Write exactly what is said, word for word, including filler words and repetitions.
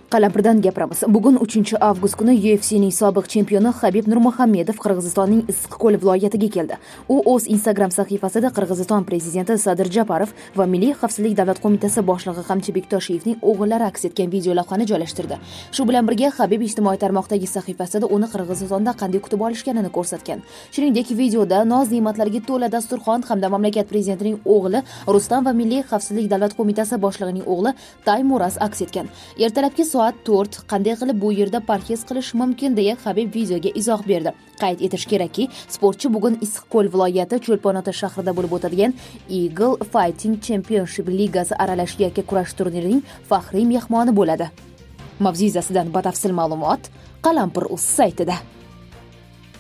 Qalampirdan gapiramiz. Bugun uchinchi avgust kuni U F C'ning sobiq chempioni Habib Nurmuhamedov Qirg'izistonning Issiqko'l viloyatiga keldi. U o'z Instagram sahifasida Qirg'iziston prezidenti Sadir Japarov va Milliy xavfsizlik davlat qo'mitasi boshlig'i Qamchi Bektoshevning o'g'illari aks etgan video lavhani joylashtirdi. Shu bilan birga Habib ijtimoiy tarmoqdagi sahifasida uni Qirg'izistonda qanday kutib olishganini ko'rsatgan. Shuningdek, videoda noz-ne'matlarga to'la dasturxon hamda mamlakat prezidentining o'g'li Rustam va Milliy xavfsizlik davlat qo'mitasi boshlig'ining o'g'li Taymuras aks etgan. Ertalabki soat to'rt qanday qilib bu yerda parhez qilish mumkin deya Habib videoga izoh berdi. Qayd etish kerakki, sportchi bugun Issiqko'l viloyati Cho'lponota shahrida bo'lib o'tadigan Eagle Fighting Championship ligasi aralash yakka kurash turnirining faxriy mehmoni bo'ladi. Mavzu yuzasidan batafsil ma'lumot Qalampir.uz saytida.